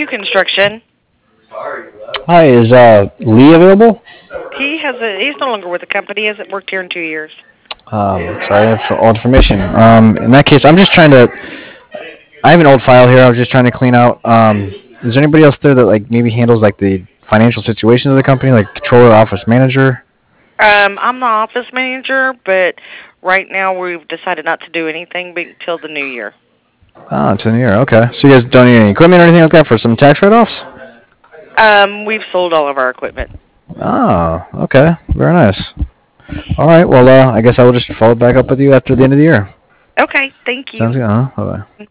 Q Construction. Hi, is Lee available? He's no longer with the company. He hasn't worked here in 2 years. Sorry, I have all information. In that case, I have an old file here. I was just trying to clean out. Is there anybody else there that like maybe handles like the financial situations of the company, like controller, office manager? I'm the office manager, but right now we've decided not to do anything until the new year. Oh, it's in the year. Okay. So you guys don't need any equipment or anything like that for some tax write-offs? We've sold all of our equipment. Oh, okay. Very nice. All right. Well, I guess I will just follow back up with you after the end of the year. Okay, thank you. Sounds good. Bye bye.